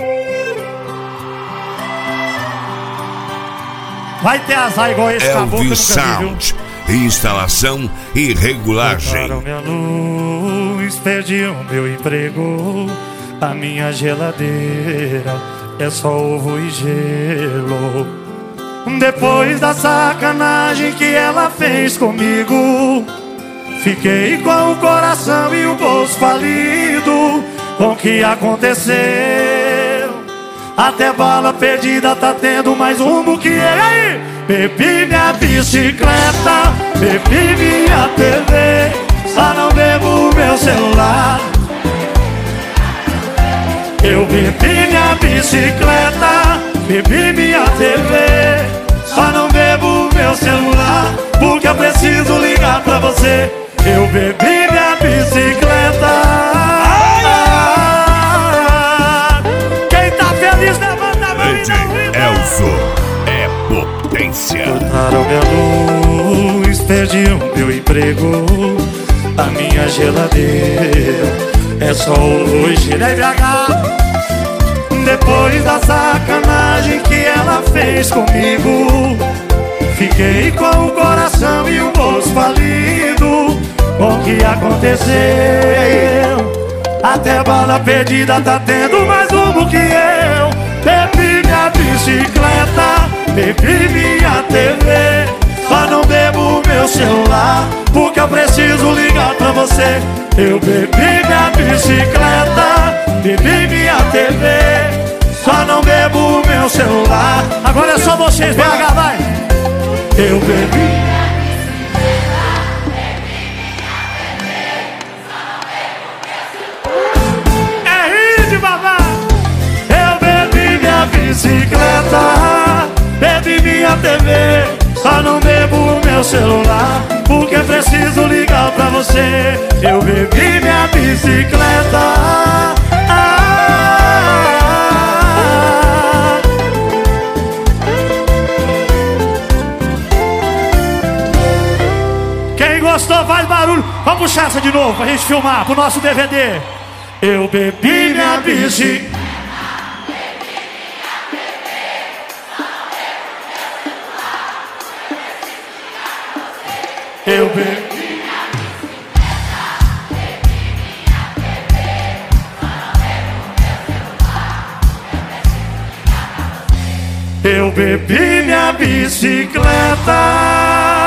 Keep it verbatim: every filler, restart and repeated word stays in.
Vai ter azar igual esse caboclo. Elvis Sound, instalação e regulagem. Cortaram minha luz, perdi o meu emprego. A minha geladeira é só ovo e gelo. Depois da sacanagem que ela fez comigo, fiquei com o coração e o bolso falido. Com o que aconteceu? Até bala perdida tá tendo mais rumo que ele. Aí, bebi minha bicicleta, bebi minha T V, só não bebo meu celular. Eu bebi minha bicicleta, bebi minha T V, só não bebo meu celular, porque eu preciso ligar pra você. Eu bebi minha bicicleta. Elso é potência. Cortaram minha luz, perdi o meu emprego. A minha geladeira é só hoje, né, B H? Depois da sacanagem que ela fez comigo, fiquei com o coração e o bolso falido. Com o que aconteceu? Até bala perdida tá tendo mais rumo que eu. Bebi minha bicicleta, bebi minha T V, só não bebo meu celular, porque eu preciso ligar pra você. Eu bebi minha bicicleta, bebi minha T V, só não bebo meu celular. Agora é só vocês, B H, vai! Eu bebi. Bicicleta, bebi minha T V, só não bebo meu celular, porque preciso ligar pra você. Eu bebi minha bicicleta. Ah, quem gostou faz barulho. Vamos puxar essa de novo pra gente filmar pro nosso D V D. Eu bebi minha bicicleta. Eu bebi Eu bebi minha bicicleta.